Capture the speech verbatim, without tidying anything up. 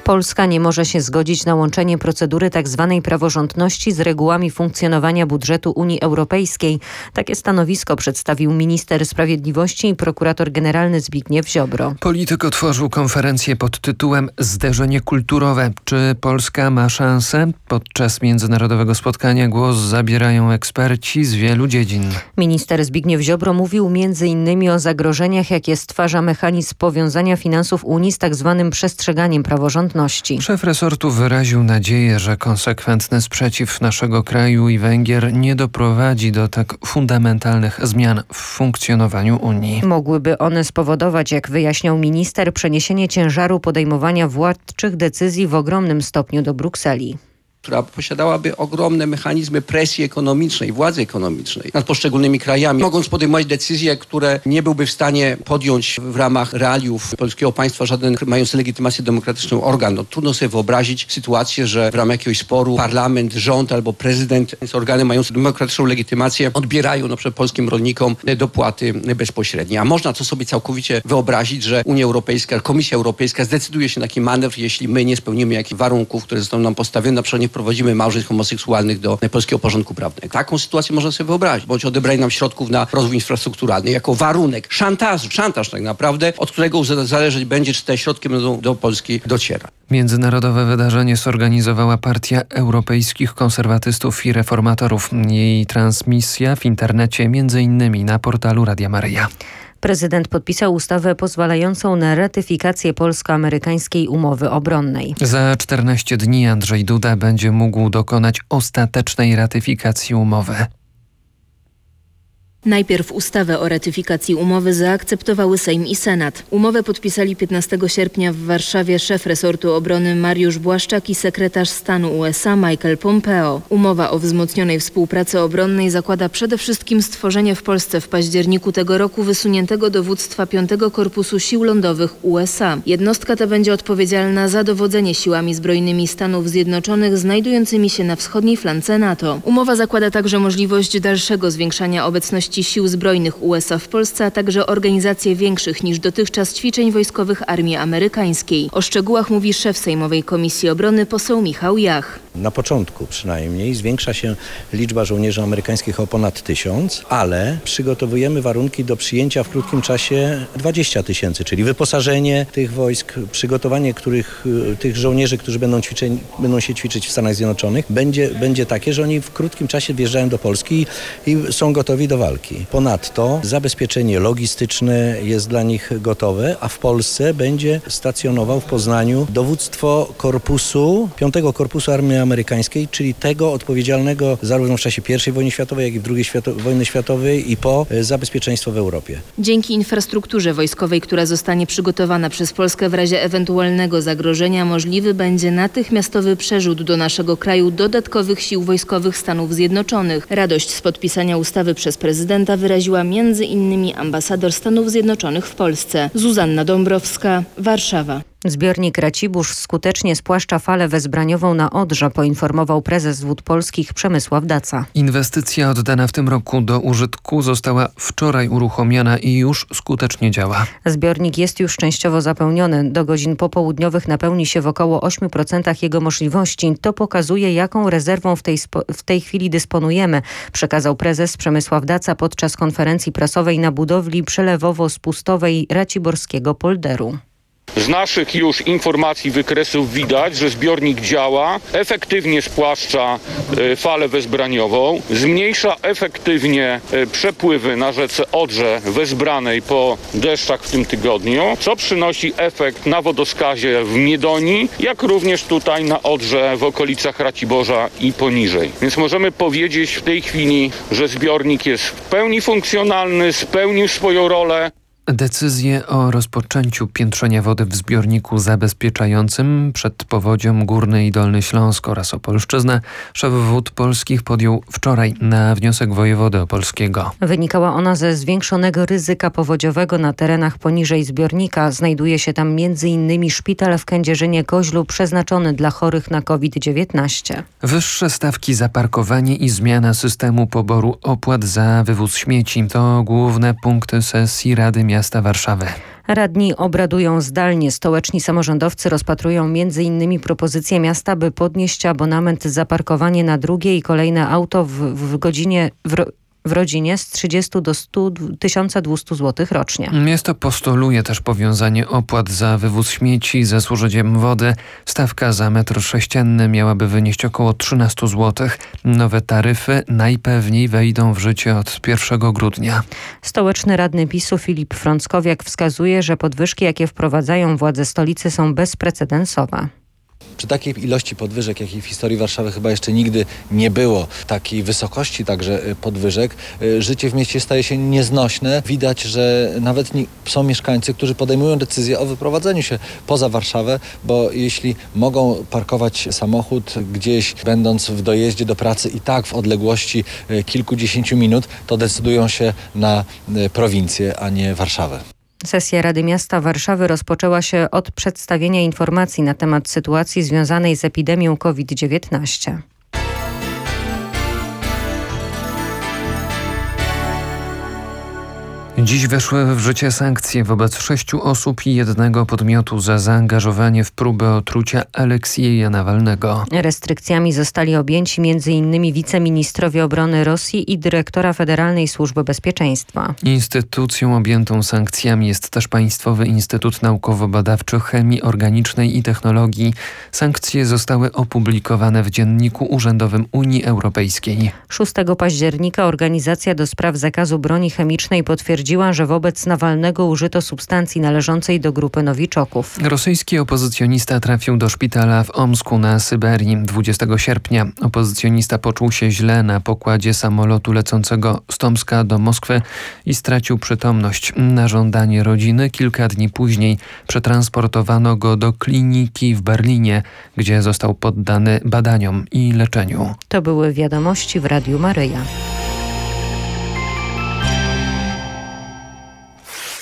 Polska nie może się zgodzić na łączenie procedury tzw. praworządności z regułami funkcjonowania budżetu Unii Europejskiej. Takie stanowisko przedstawił minister sprawiedliwości i prokurator generalny Zbigniew Ziobro. Polityk otworzył konferencję pod tytułem Zderzenie kulturowe. Czy Polska ma szansę? Podczas międzynarodowego spotkania głos zabierają eksperci z wielu dziedzin. Minister Zbigniew Ziobro mówił między innymi o zagrożeniach, jakie stwarza mechanizm powiązania finansów Unii z tzw. przestrzeganiem praworządności. Szef resortu wyraził nadzieję, że konsekwentny sprzeciw naszego kraju i Węgier nie doprowadzi do tak fundamentalnych zmian w funkcjonowaniu Unii. Mogłyby one spowodować, jak wyjaśniał minister, przeniesienie ciężaru podejmowania władczych decyzji w ogromnym stopniu do Brukseli, która posiadałaby ogromne mechanizmy presji ekonomicznej, władzy ekonomicznej nad poszczególnymi krajami, mogąc podejmować decyzje, które nie byłby w stanie podjąć w ramach realiów polskiego państwa żaden mający legitymację demokratyczną organ. No, trudno sobie wyobrazić sytuację, że w ramach jakiegoś sporu parlament, rząd albo prezydent z organem mającym demokratyczną legitymację odbierają na przykład polskim rolnikom dopłaty bezpośrednie. A można to sobie całkowicie wyobrazić, że Unia Europejska, Komisja Europejska zdecyduje się na taki manewr, jeśli my nie spełnimy jakichś warunków, które zostaną nam postawione, na przykład nie wprowadzimy małżeństw homoseksualnych do polskiego porządku prawnego. Taką sytuację można sobie wyobrazić, bądź odebranie nam środków na rozwój infrastrukturalny jako warunek, szantaż, szantaż tak naprawdę, od którego zależeć będzie, czy te środki będą do Polski docierać. Międzynarodowe wydarzenie zorganizowała Partia Europejskich Konserwatystów i Reformatorów. Jej transmisja w internecie między innymi na portalu Radia Maryja. Prezydent podpisał ustawę pozwalającą na ratyfikację polsko-amerykańskiej umowy obronnej. Za czternaście dni Andrzej Duda będzie mógł dokonać ostatecznej ratyfikacji umowy. Najpierw ustawę o ratyfikacji umowy zaakceptowały Sejm i Senat. Umowę podpisali piętnastego sierpnia w Warszawie szef resortu obrony Mariusz Błaszczak i sekretarz stanu U S A Michael Pompeo. Umowa o wzmocnionej współpracy obronnej zakłada przede wszystkim stworzenie w Polsce w październiku tego roku wysuniętego dowództwa piątego Korpusu Sił Lądowych U S A. Jednostka ta będzie odpowiedzialna za dowodzenie siłami zbrojnymi Stanów Zjednoczonych znajdującymi się na wschodniej flance NATO. Umowa zakłada także możliwość dalszego zwiększania obecności Sił Zbrojnych U S A w Polsce, a także organizację większych niż dotychczas ćwiczeń wojskowych armii amerykańskiej. O szczegółach mówi szef Sejmowej Komisji Obrony poseł Michał Jach. Na początku przynajmniej zwiększa się liczba żołnierzy amerykańskich o ponad tysiąc, ale przygotowujemy warunki do przyjęcia w krótkim czasie dwadzieścia tysięcy, czyli wyposażenie tych wojsk, przygotowanie których, tych żołnierzy, którzy będą, ćwiczeń, będą się ćwiczyć w Stanach Zjednoczonych, będzie, będzie takie, że oni w krótkim czasie wjeżdżają do Polski i są gotowi do walki. Ponadto zabezpieczenie logistyczne jest dla nich gotowe, a w Polsce będzie stacjonował w Poznaniu dowództwo korpusu, piątego Korpusu Armii Amerykańskiej, czyli tego odpowiedzialnego zarówno w czasie pierwszej wojny światowej, jak i drugiej świato- wojny światowej i po za bezpieczeństwo w Europie. Dzięki infrastrukturze wojskowej, która zostanie przygotowana przez Polskę w razie ewentualnego zagrożenia, możliwy będzie natychmiastowy przerzut do naszego kraju dodatkowych sił wojskowych Stanów Zjednoczonych. Radość z podpisania ustawy przez prezydenta wyraziła między innymi ambasador Stanów Zjednoczonych w Polsce. Zuzanna Dąbrowska, Warszawa. Zbiornik Racibórz skutecznie spłaszcza falę wezbraniową na Odrze, poinformował prezes Wód Polskich Przemysław Daca. Inwestycja oddana w tym roku do użytku została wczoraj uruchomiona i już skutecznie działa. Zbiornik jest już częściowo zapełniony. Do godzin popołudniowych napełni się w około ośmiu procentach jego możliwości. To pokazuje, jaką rezerwą w tej, w tej chwili dysponujemy, przekazał prezes Przemysław Daca podczas konferencji prasowej na budowli przelewowo-spustowej raciborskiego polderu. Z naszych już informacji, wykresów widać, że zbiornik działa, efektywnie spłaszcza y, falę wezbraniową, zmniejsza efektywnie y, przepływy na rzece Odrze wezbranej po deszczach w tym tygodniu, co przynosi efekt na wodoskazie w Miedonii, jak również tutaj na Odrze w okolicach Raciborza i poniżej. Więc możemy powiedzieć w tej chwili, że zbiornik jest w pełni funkcjonalny, spełnił swoją rolę. Decyzję o rozpoczęciu piętrzenia wody w zbiorniku zabezpieczającym przed powodzią Górny i Dolny Śląsk oraz Opolszczyznę szef Wód Polskich podjął wczoraj na wniosek wojewody opolskiego. Wynikała ona ze zwiększonego ryzyka powodziowego na terenach poniżej zbiornika. Znajduje się tam między innymi szpital w Kędzierzynie-Koźlu przeznaczony dla chorych na COVID dziewiętnaście. Wyższe stawki za parkowanie i zmiana systemu poboru opłat za wywóz śmieci to główne punkty sesji Rady Miasta Warszawy. Radni obradują zdalnie. Stołeczni samorządowcy rozpatrują między innymi propozycję miasta, by podnieść abonament za parkowanie na drugie i kolejne auto w, w godzinie w, w rodzinie z trzydziestu do tysiąc dwieście złotych rocznie. Miasto postuluje też powiązanie opłat za wywóz śmieci ze zużyciem wody. Stawka za metr sześcienny miałaby wynieść około trzynaście złotych. Nowe taryfy najpewniej wejdą w życie od pierwszego grudnia. Stołeczny radny PiSu Filip Frąckowiak wskazuje, że podwyżki, jakie wprowadzają władze stolicy, są bezprecedensowe. Przy takiej ilości podwyżek, jakiej w historii Warszawy chyba jeszcze nigdy nie było, takiej wysokości także podwyżek, życie w mieście staje się nieznośne. Widać, że nawet są mieszkańcy, którzy podejmują decyzję o wyprowadzeniu się poza Warszawę, bo jeśli mogą parkować samochód gdzieś, będąc w dojeździe do pracy i tak w odległości kilkudziesięciu minut, to decydują się na prowincję, a nie Warszawę. Sesja Rady Miasta Warszawy rozpoczęła się od przedstawienia informacji na temat sytuacji związanej z epidemią kowid dziewiętnaście. Dziś weszły w życie sankcje wobec sześciu osób i jednego podmiotu za zaangażowanie w próbę otrucia Aleksieja Nawalnego. Restrykcjami zostali objęci między innymi wiceministrowie obrony Rosji i dyrektora Federalnej Służby Bezpieczeństwa. Instytucją objętą sankcjami jest też Państwowy Instytut Naukowo-Badawczy Chemii Organicznej i Technologii. Sankcje zostały opublikowane w Dzienniku Urzędowym Unii Europejskiej. szóstego października Organizacja do Spraw Zakazu Broni Chemicznej potwierdziła, że wobec Nawalnego użyto substancji należącej do grupy nowiczoków. Rosyjski opozycjonista trafił do szpitala w Omsku na Syberii dwudziestego sierpnia. Opozycjonista poczuł się źle na pokładzie samolotu lecącego z Tomska do Moskwy i stracił przytomność. Na żądanie rodziny kilka dni później przetransportowano go do kliniki w Berlinie, gdzie został poddany badaniom i leczeniu. To były wiadomości w Radiu Maryja.